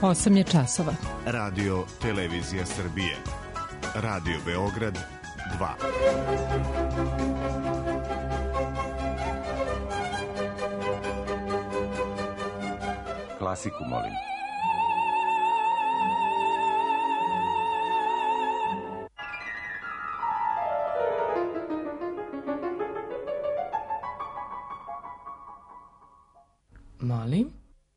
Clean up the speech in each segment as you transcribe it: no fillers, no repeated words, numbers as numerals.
8 je časova. Radio Televizija Srbije. Radio Beograd 2. Klasiku molim. Molim?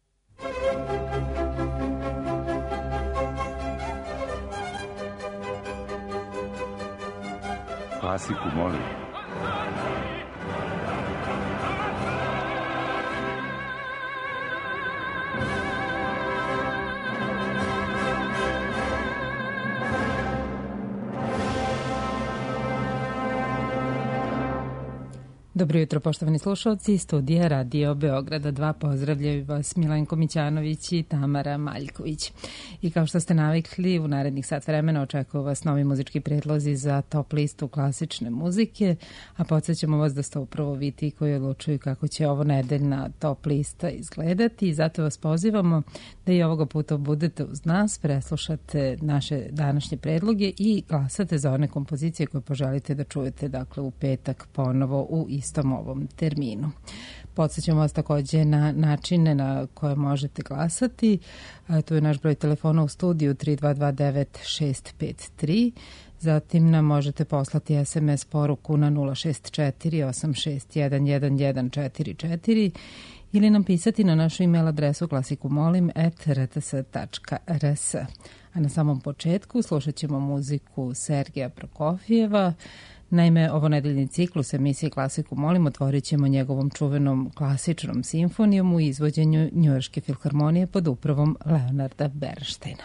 Klasiku molim. Dobro jutro, poštovani slušalci, studija Radio Beograda 2, pozdravljaju vas Milenko Mićanović i Tamara Maljković. I kao što ste navikli, u narednih sat vremena očekuju vas novi muzički predlozi za top listu klasične muzike, a podsjećamo vas da ste upravo vi ti koji odlučuju kako će ovo nedeljna top lista izgledati i zato vas pozivamo da i ovoga puta budete uz nas, preslušate naše današnje predloge i glasate za one kompozicije koje poželite da čujete, dakle, u petak ponovo u istom ovom terminu. Podsjećamo vas takođe na načine na koje možete glasati. Tu je naš broj telefona u studiju 3229-653. Zatim nam možete poslati SMS poruku na 064-8611-1144 ili nam pisati na našu email adresu klasikumolim@rts.rs. A na samom početku slušat ćemo muziku Sergeja Prokofijeva. Naime, ovo nedeljni ciklus emisije Klasiku molim otvorit ćemo njegovom čuvenom klasičnom simfonijom u izvođenju Njujorške filharmonije pod upravom Leonarda Bernsteina.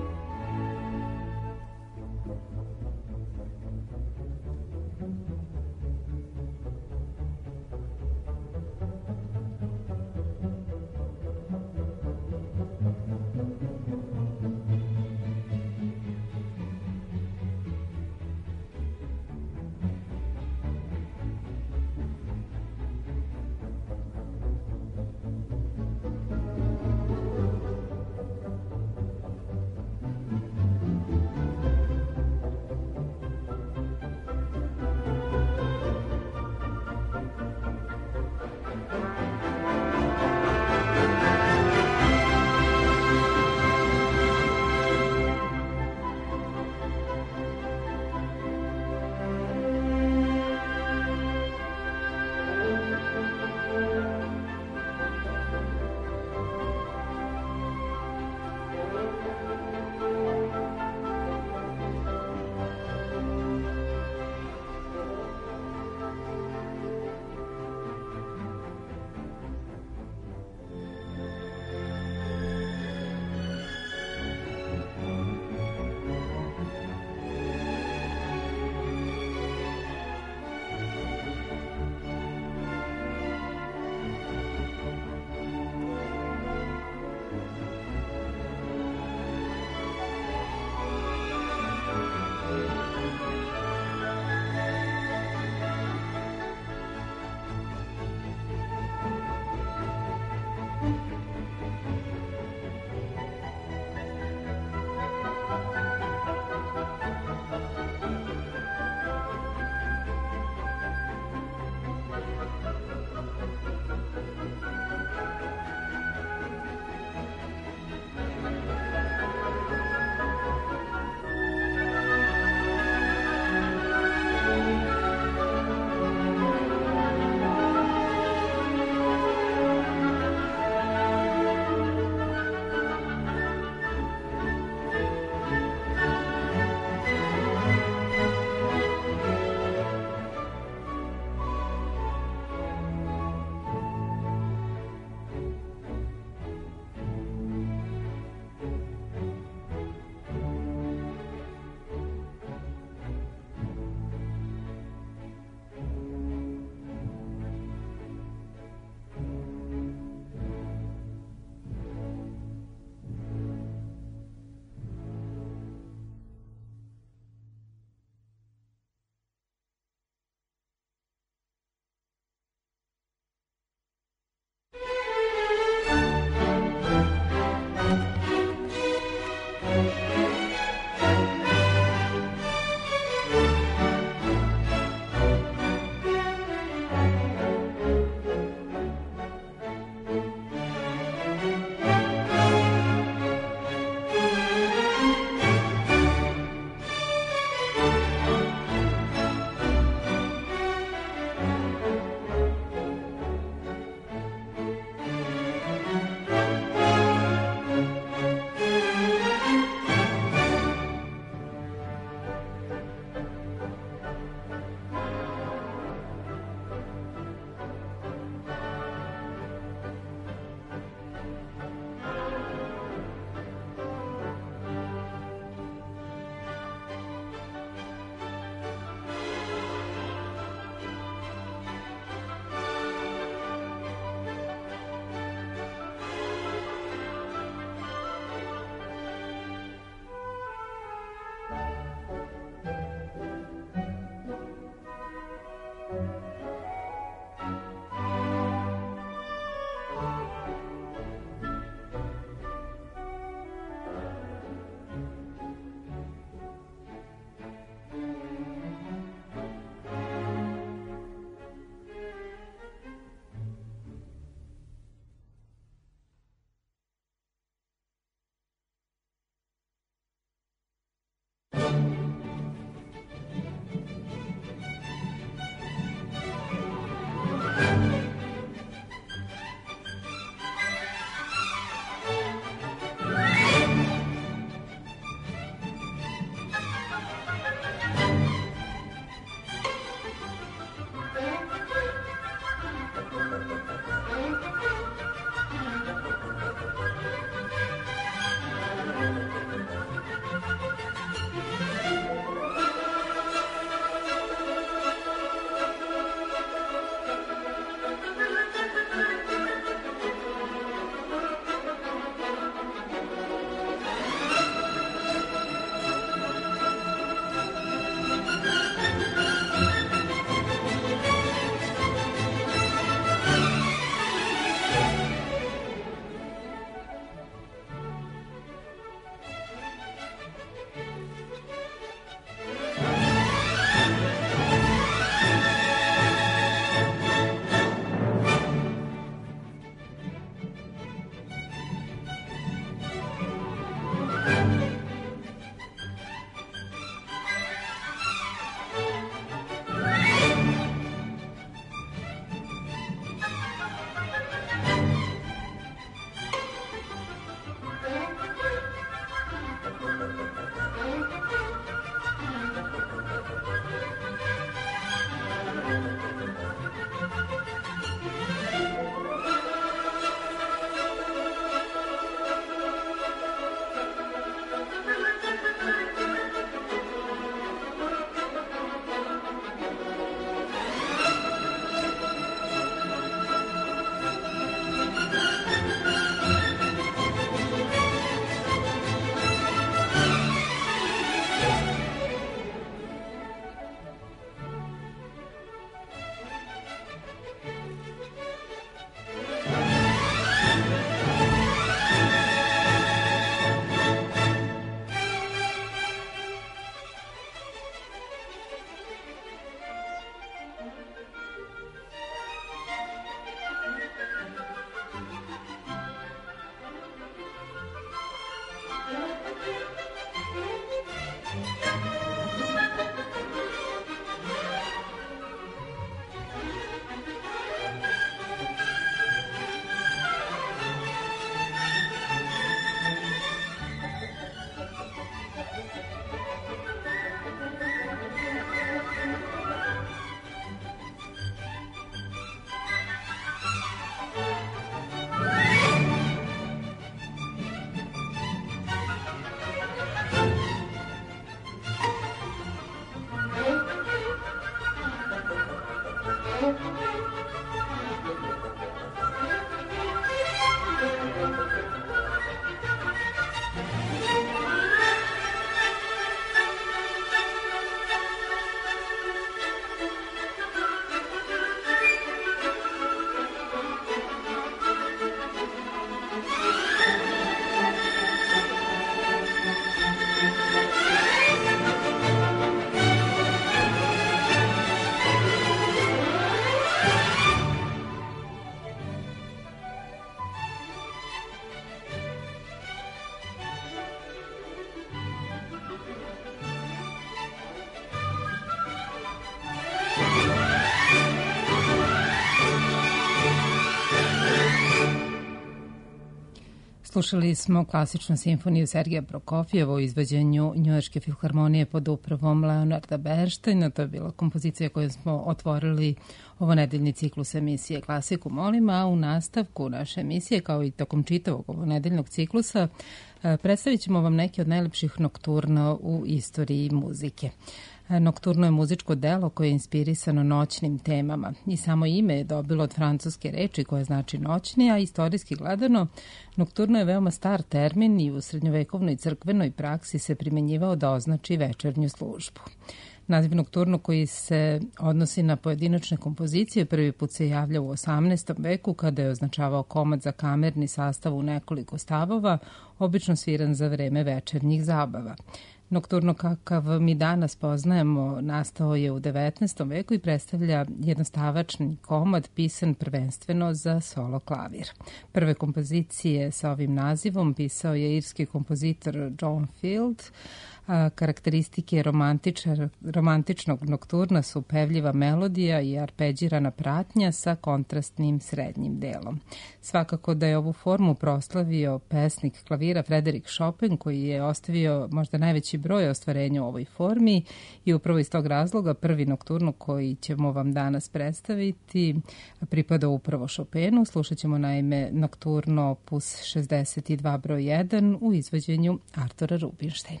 Slušali smo klasičnu simfoniju Sergeja Prokofjeva u izvođenju Njujorške filharmonije pod upravom Leonarda Bernsteina. To je bila kompozicija koju smo otvorili ovo nedeljni ciklus emisije Klasiku molim, a u nastavku naše emisije, kao i tokom čitavog ovo nedeljnog ciklusa, predstavit ćemo vam neke od najlepših nokturna u istoriji muzike. Nokturno je muzičko delo koje je inspirisano noćnim temama i samo ime je dobilo od francuske reči koja znači noćni, a istorijski gledano nokturno je veoma star termin i u srednjovekovnoj crkvenoj praksi se primenjivao da označi večernju službu. Naziv nokturno koji se odnosi na pojedinačne kompozicije prvi put se javlja u 18. veku kada je označavao komad za kamerni sastav u nekoliko stavova, obično sviran za vreme večernjih zabava. Nokturno kakav mi danas poznajemo nastao je u 19. veku i predstavlja jednostavačni komad pisan prvenstveno za solo klavir. Prve kompozicije sa ovim nazivom pisao je irski kompozitor John Field. Karakteristike romantičnog nokturna su pevljiva melodija i arpeđirana pratnja sa kontrastnim srednjim delom. Svakako da je ovu formu proslavio pesnik klavira Frederik Chopin, koji je ostavio možda najveći broj ostvarenja u ovoj formi i upravo iz tog razloga prvi nokturno koji ćemo vam danas predstaviti pripada upravo Chopinu. Slušat ćemo naime nokturno opus 62 broj 1 u izvođenju Artura Rubinsteina.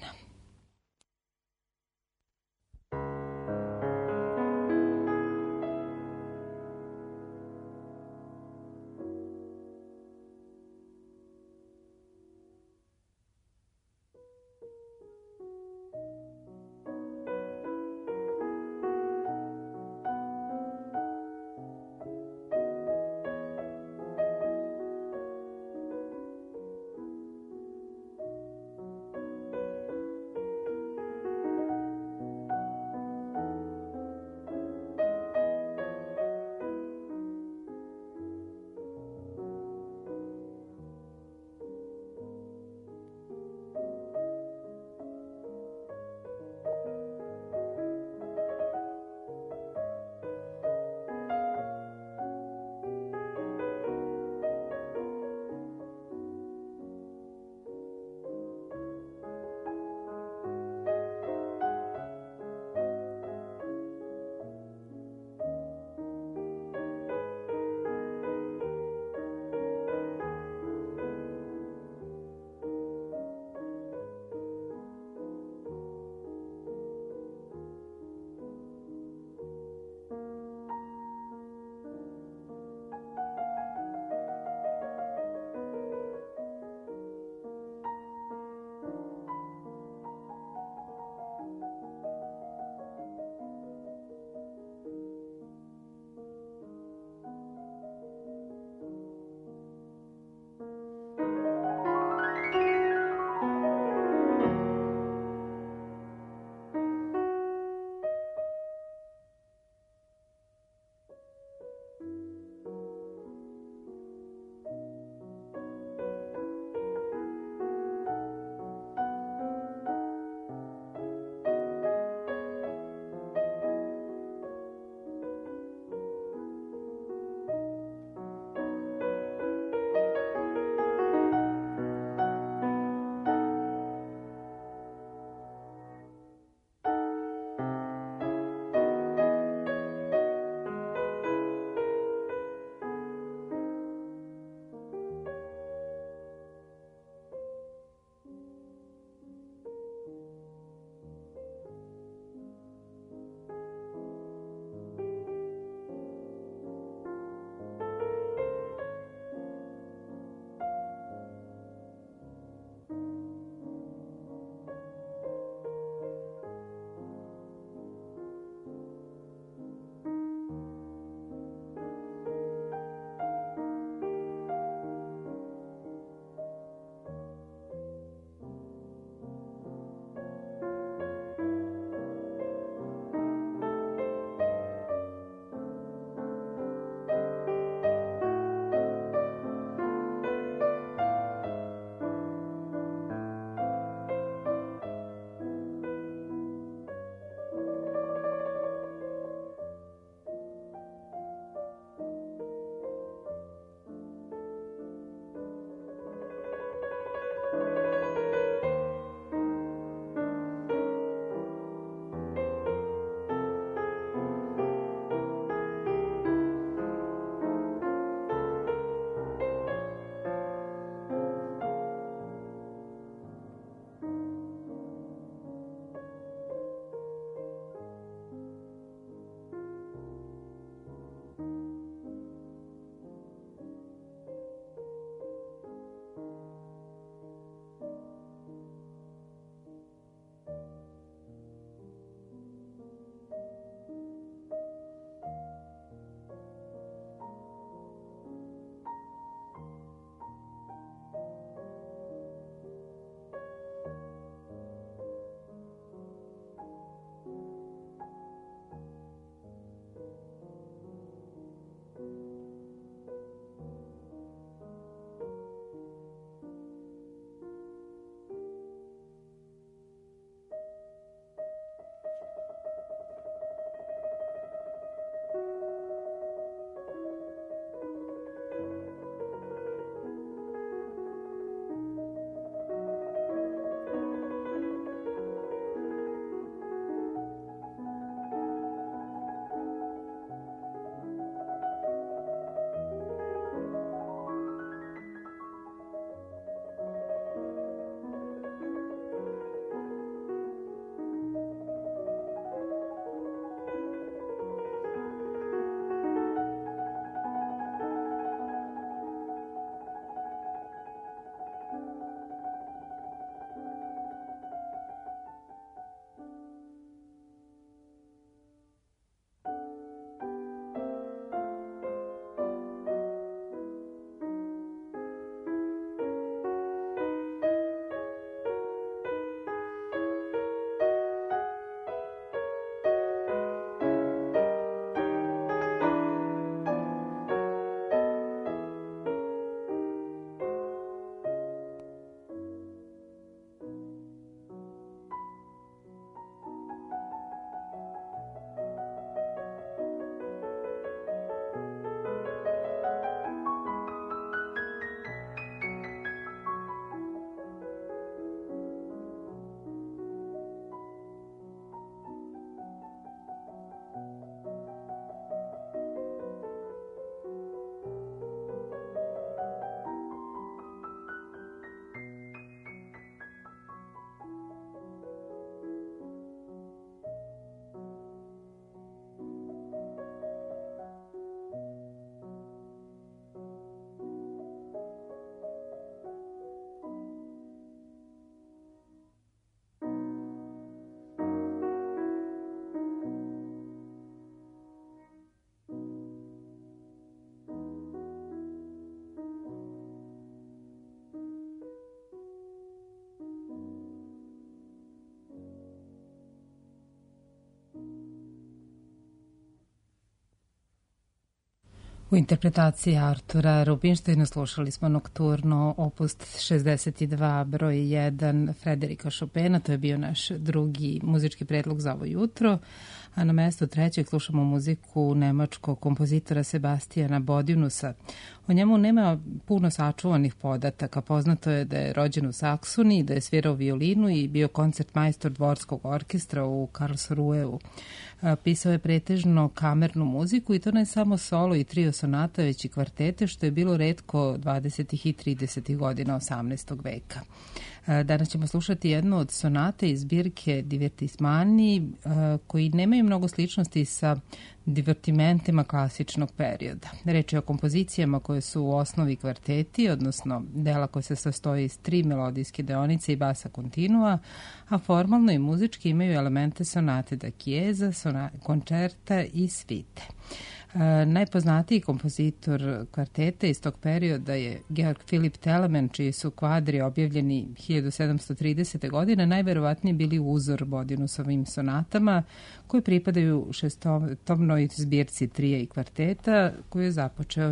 U interpretaciji Artura Rubinštajna slušali smo Nokturno, opust 62, broj 1 Frederika Chopina. To je bio naš drugi muzički predlog za ovo jutro. A na mestu trećeg slušamo muziku nemačkog kompozitora Sebastijana Bodinusa. O njemu nema puno sačuvanih podataka. Poznato je da je rođen u Saksoniji, da je svirao violinu i bio koncertmajstor dvorskog orkestra u Karlsruheu. Pisao je pretežno kamernu muziku i to ne samo solo i trio sonata, već i kvartete, što je bilo retko 20. i 30. godina 18. veka. Danas ćemo slušati jednu od sonate iz zbirke Divertismani, koji nemaju mnogo sličnosti sa divertimentima klasičnog perioda. Reč je o kompozicijama koje su u osnovi kvarteti, odnosno dela koje se sastoji iz 3 melodijske deonice i basa kontinua, a formalno i muzički imaju elemente sonate da chiesa, koncerta i svite. Najpoznatiji kompozitor kvartete iz tog perioda je Georg Philipp Telemann, čiji su kvadri objavljeni 1730. godine najverovatnije bili uzor Bodinusovim sonatama koji pripadaju šestomnoj zbirci trija i kvarteta koju je započeo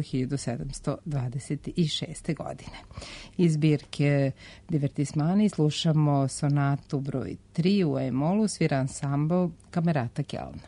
1726. godine. Iz zbirke Divertismani slušamo sonatu broj 3 u e-molu, svira ansambl Kamerata Kelna.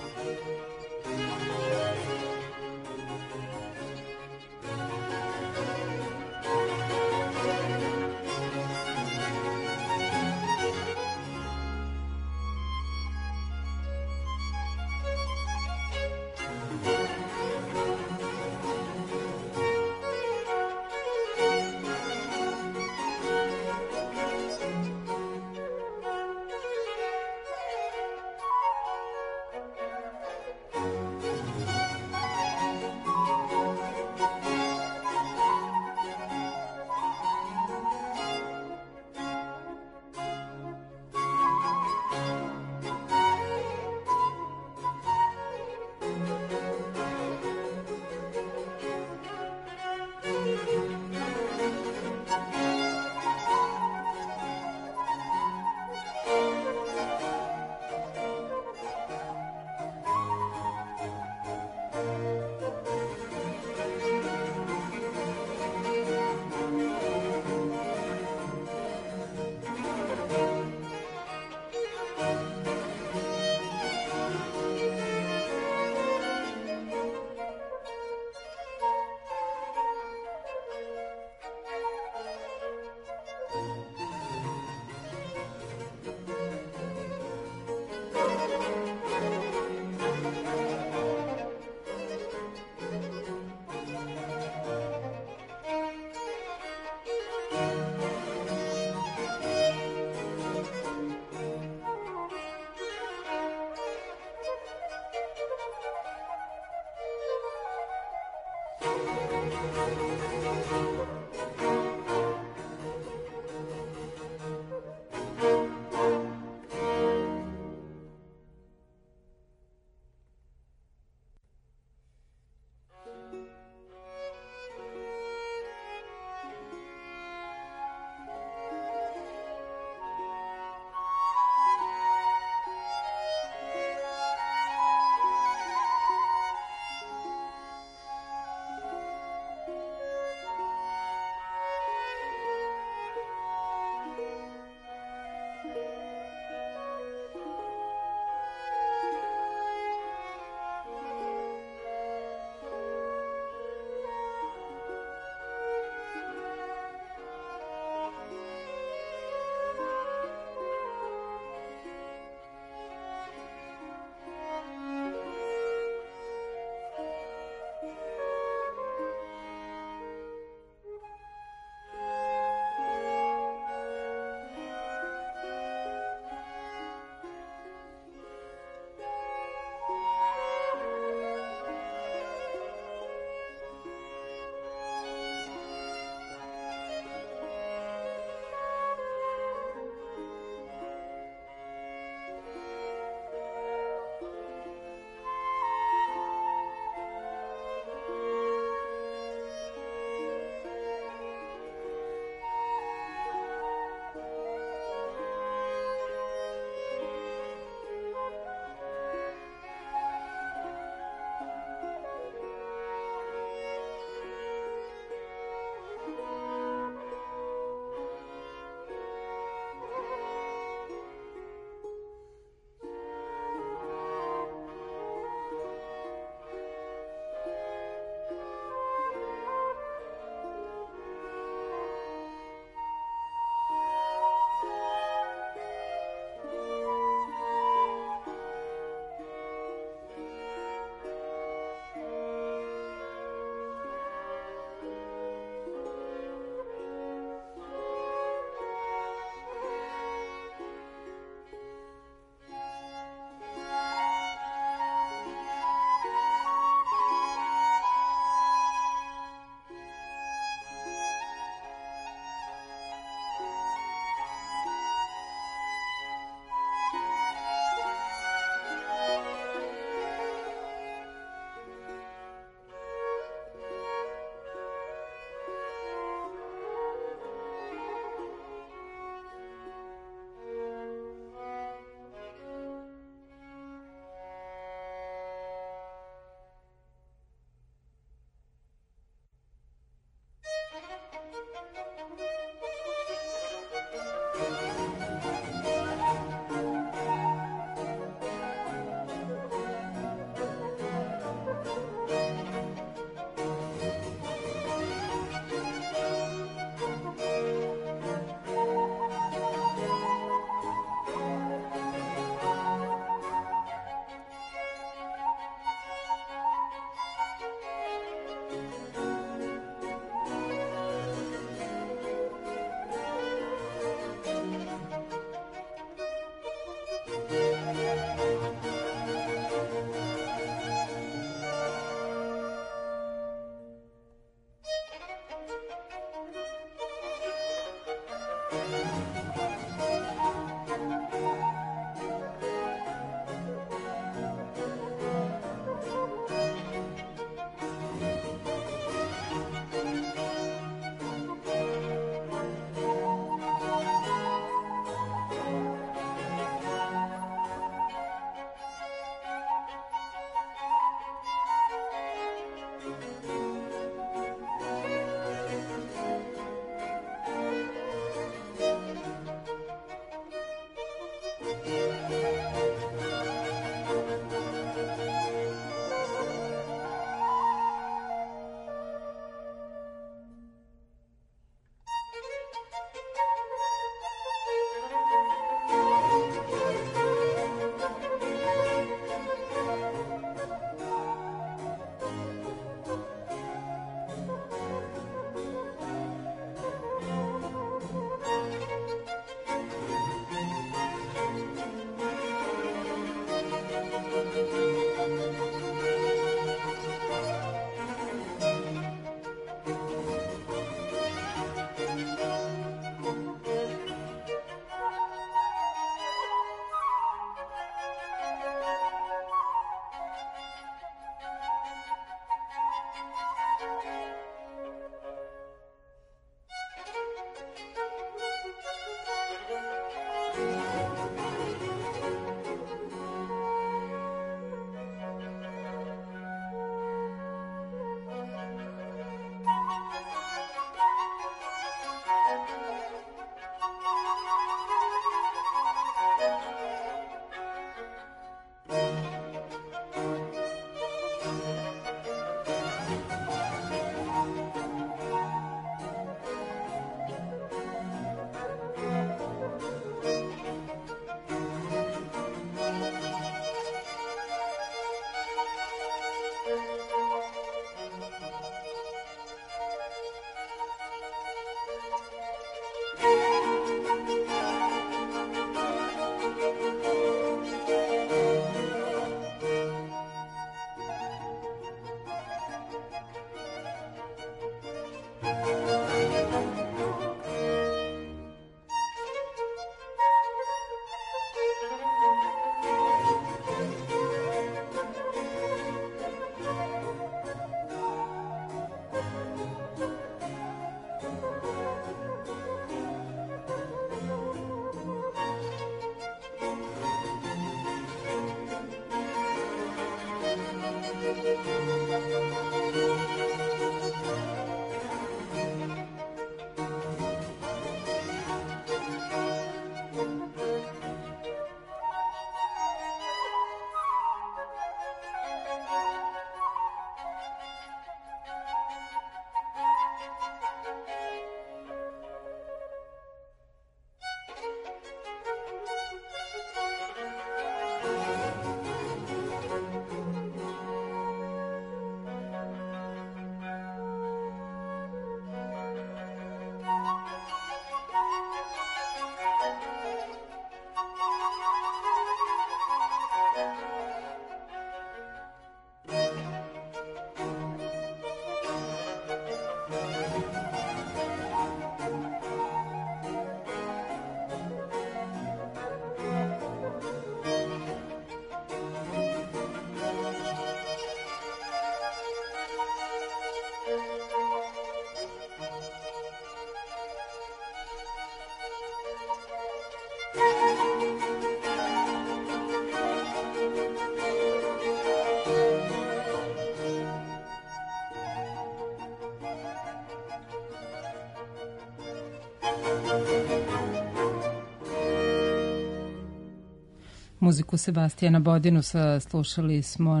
Muziku Sebastijana Bodinu slušali smo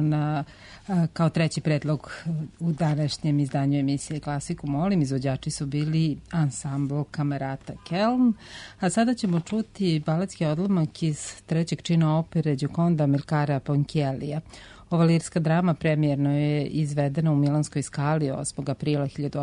kao treći predlog u današnjem izdanju emisije Klasiku molim. Izvođači su bili ansambl Kamerata Keln, a sada ćemo čuti baletski odlomak iz trećeg čina opere Gioconda Amilcara Ponchiellija. Ova lirska drama premijerno je izvedena u Milanskoj Skali 8. aprila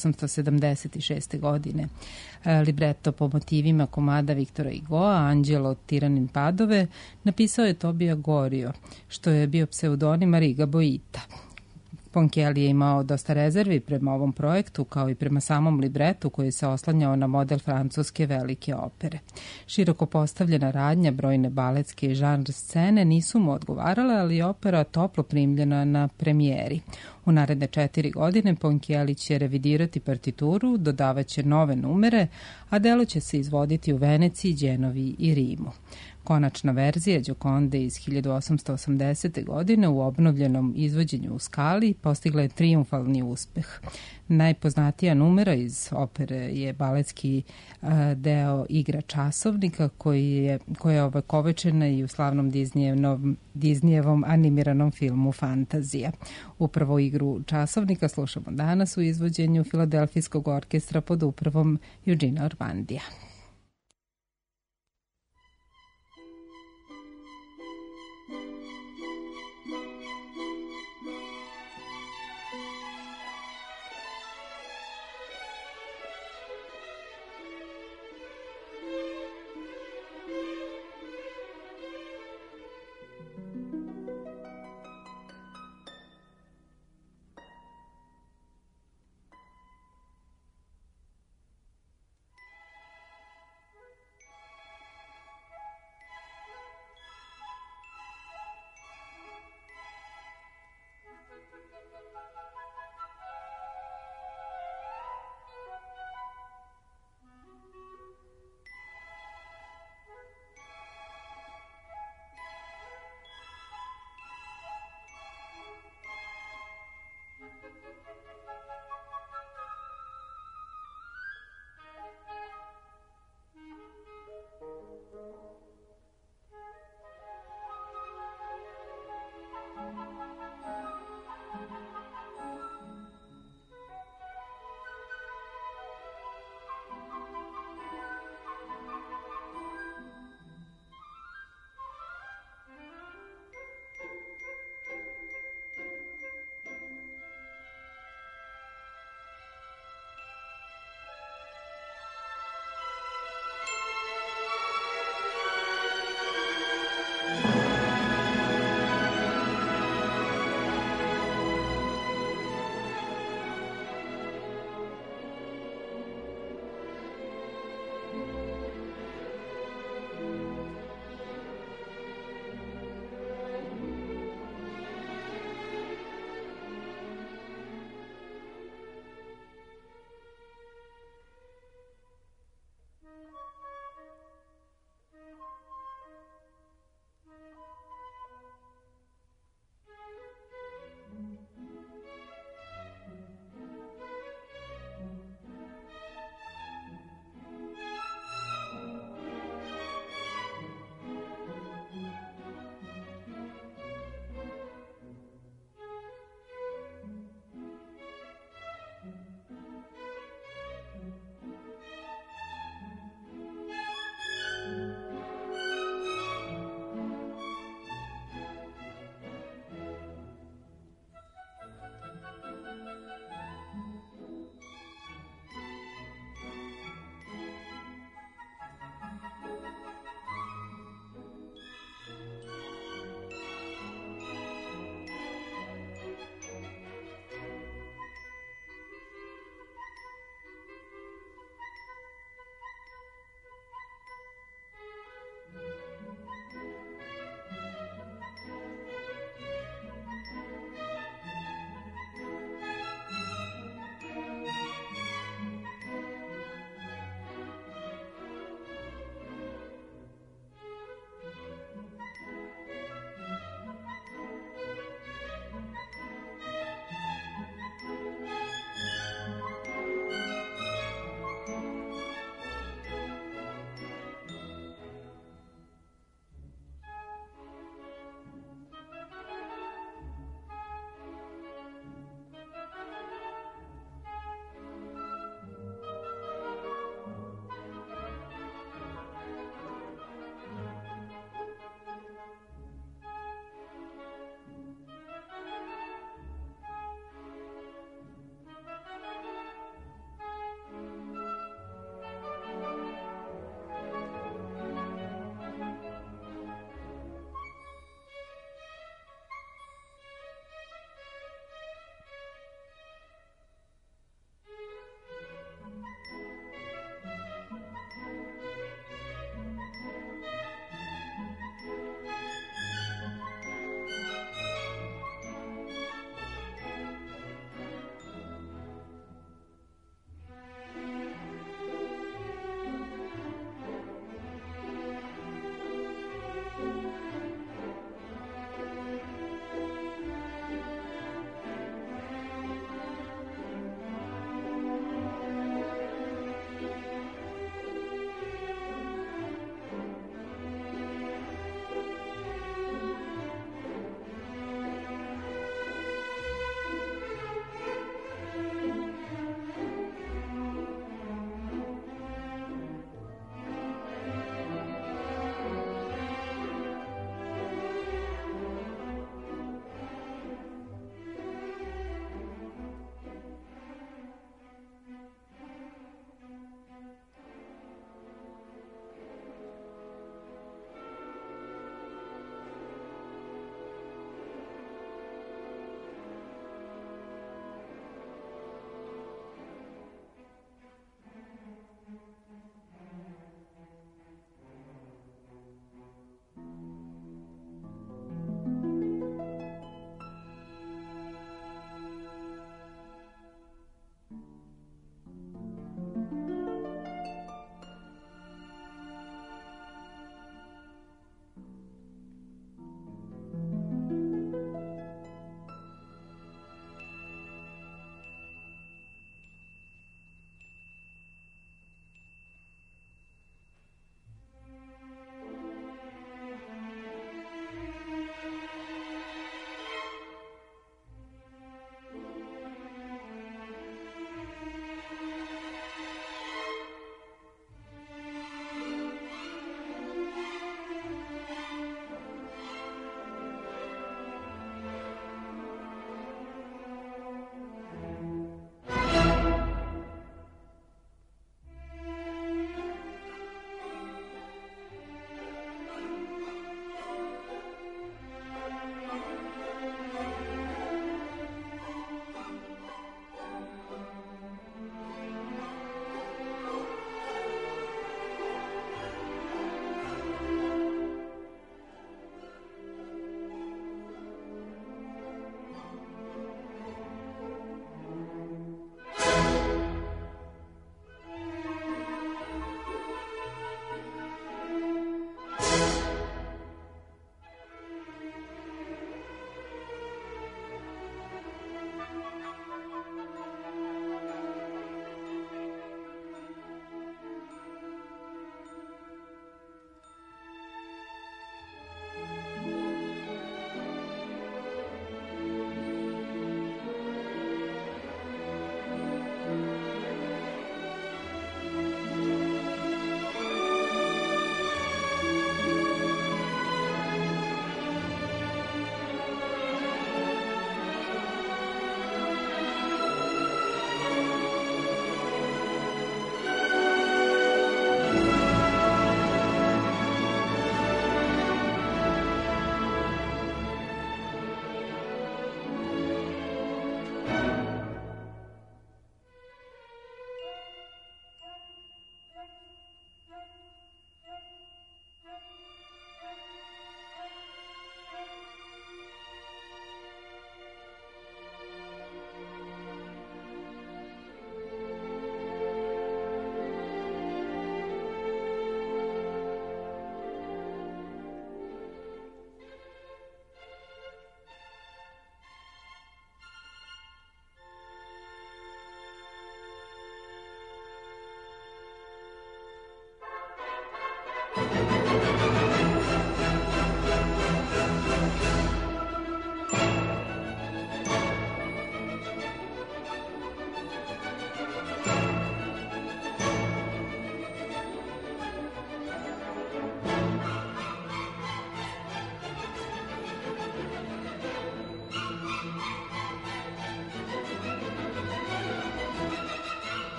1876. godine. Libreto po motivima komada Viktora Hugoa, Anđelo Tiranin Padove, napisao je Tobia Gorio, što je bio pseudonim Riga Boita. Ponchielli je imao dosta rezervi prema ovom projektu, kao i prema samom libretu koji se oslanjao na model francuske velike opere. Široko postavljena radnja, brojne baletske i žanr scene nisu mu odgovarale, ali je opera toplo primljena na premijeri. U naredne 4 godine Ponchielli će revidirati partituru, dodavaće nove numere, a delo će se izvoditi u Veneciji, Đenovi i Rimu. Konačna verzija Gioconde iz 1880. godine u obnovljenom izvođenju u Skali postigla je trijumfalni uspeh. Najpoznatija numera iz opere je baletski deo Igra časovnika koja je ovekovečena i u slavnom Disneyevom animiranom filmu Fantazija. Upravo Igru časovnika slušamo danas u izvođenju Filadelfijskog orkestra pod upravom Eugena Ormandija.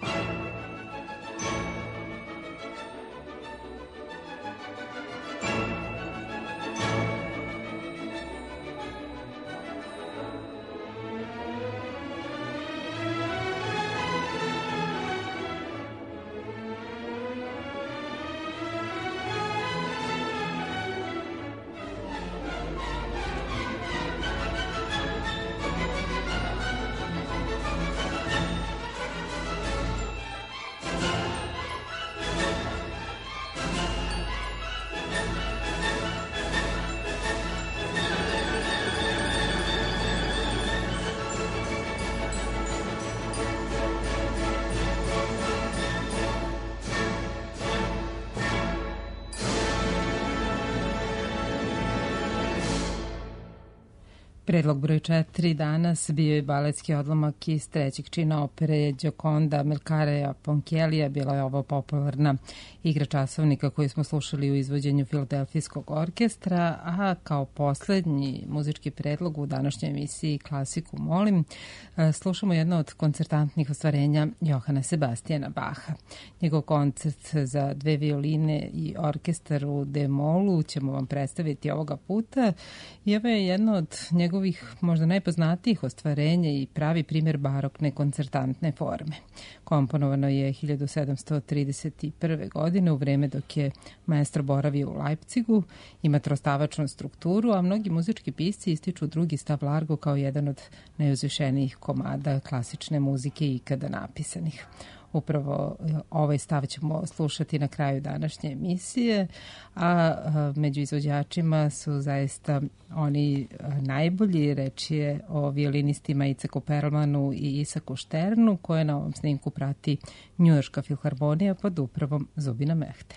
Predlog broj 4 danas bio je baletski odlomak iz trećeg čina opere Gioconda Melcarea Ponchiellija. Bila je ovo popularna igra časovnika koju smo slušali u izvođenju Filadelfijskog orkestra, a kao poslednji muzički predlog u današnjoj emisiji Klasiku molim, slušamo jedno od koncertantnih ostvarenja Johana Sebastijana Baha. Njegov koncert za 2 violine i orkestar u D-molu ćemo vam predstaviti ovoga puta i ovo je jedno od njegovih možda najpoznatijih ostvarenja i pravi primjer barokne koncertantne forme. Komponovano je 1731. godine u vreme dok je maestro boravio u Leipzigu, ima trostavačnu strukturu, a mnogi muzički pisci ističu drugi stav largo kao jedan od najuzvišenijih komada klasične muzike ikada napisanih. Upravo ovaj stav ćemo slušati na kraju današnje emisije, a među izvođačima su zaista oni najbolji. Reč je o violinistima Iceku Perlmanu i Isaku Šternu, koje na ovom snimku prati Njujorška filharmonija pod upravom Zubina Mehte.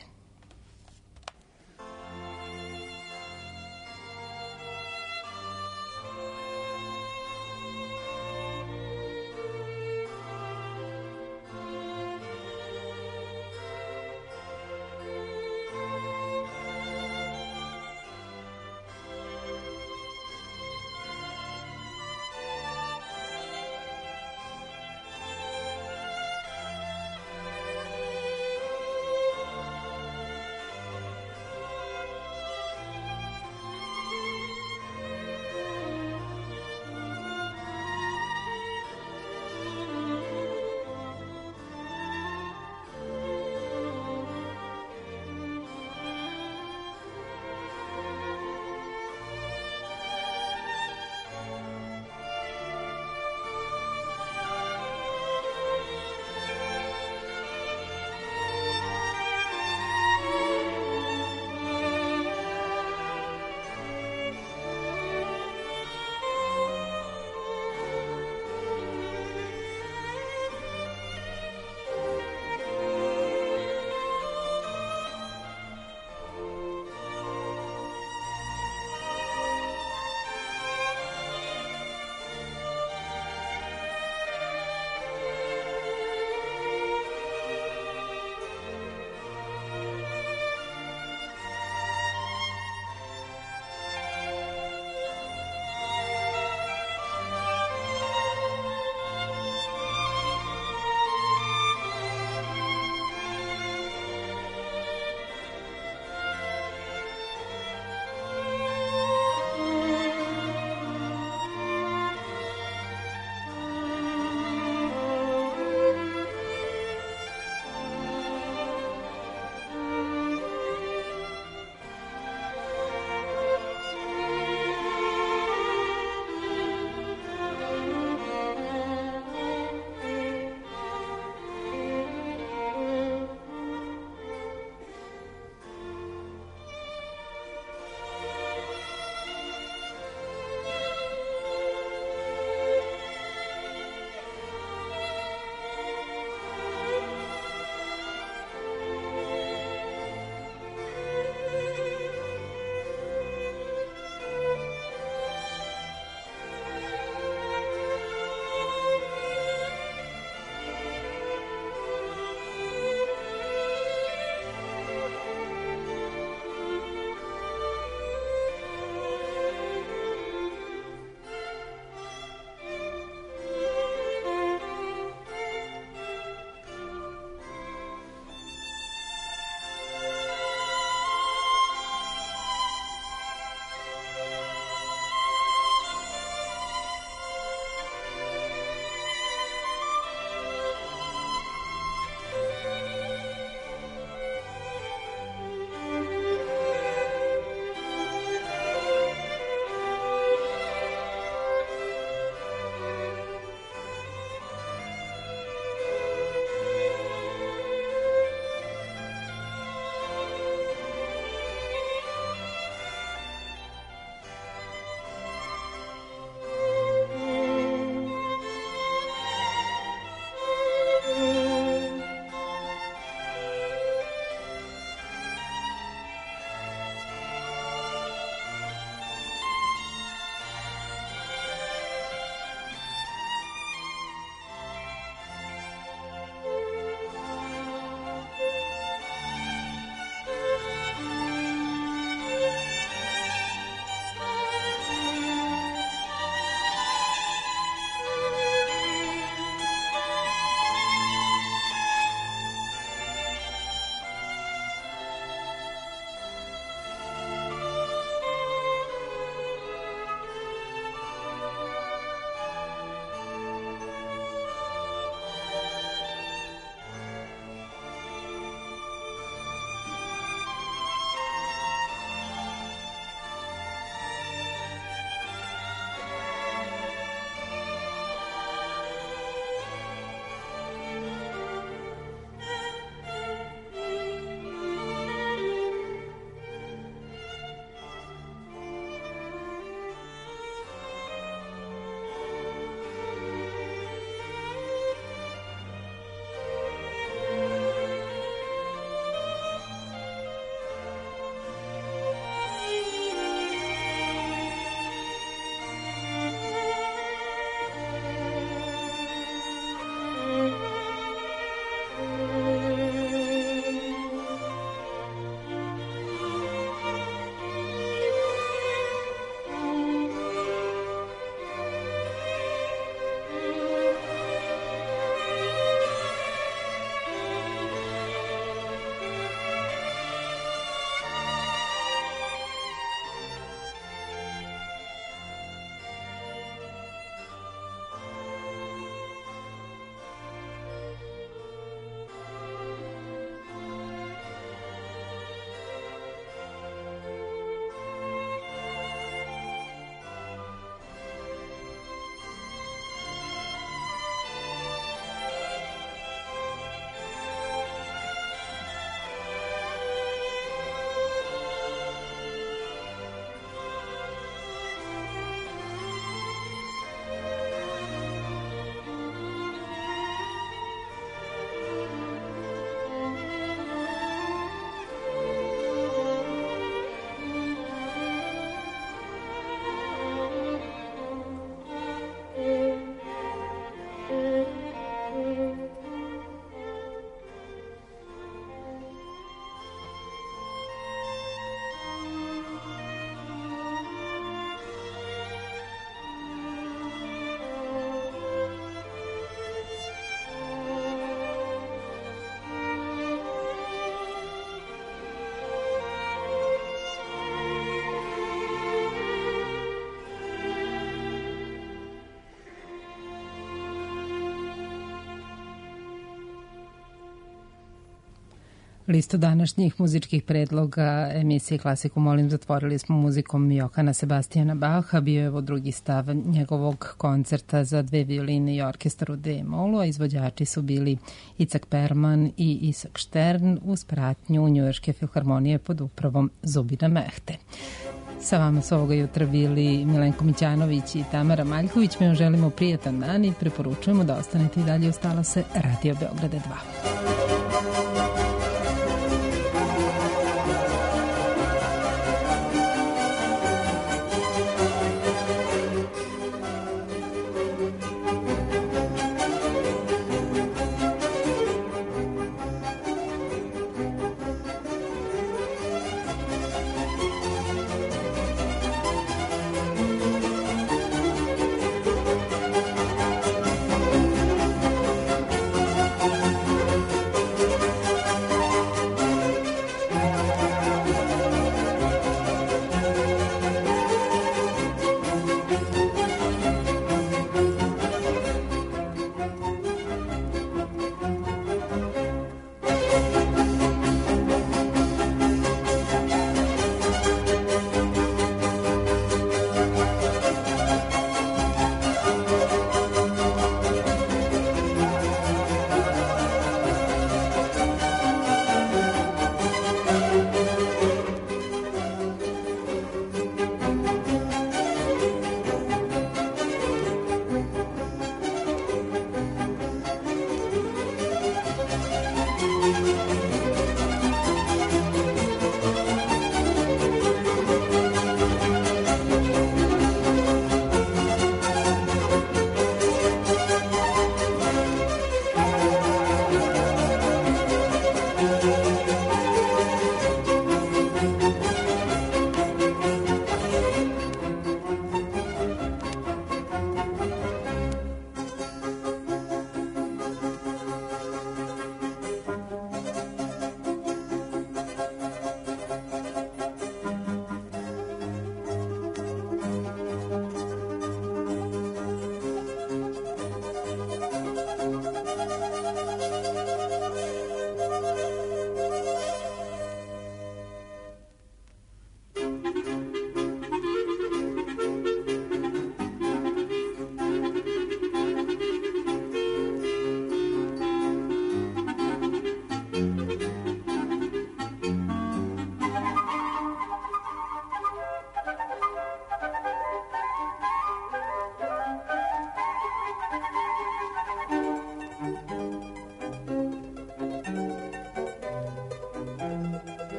Listu današnjih muzičkih predloga emisije Klasiku molim zatvorili smo muzikom Johana Sebastijana Baha. Bio je ovo drugi stav njegovog koncerta za 2 violine i orkestar u D-molu, a izvođači su bili Icak Perman i Isak Štern uz pratnju Njujorške filharmonije pod upravom Zubina Mehte. Sa vama su ovoga jutra bili Milenko Mićanović i Tamara Maljković. Mi vam želimo prijatan dan i preporučujemo da ostanete i dalje uz talase Radio Beograda 2.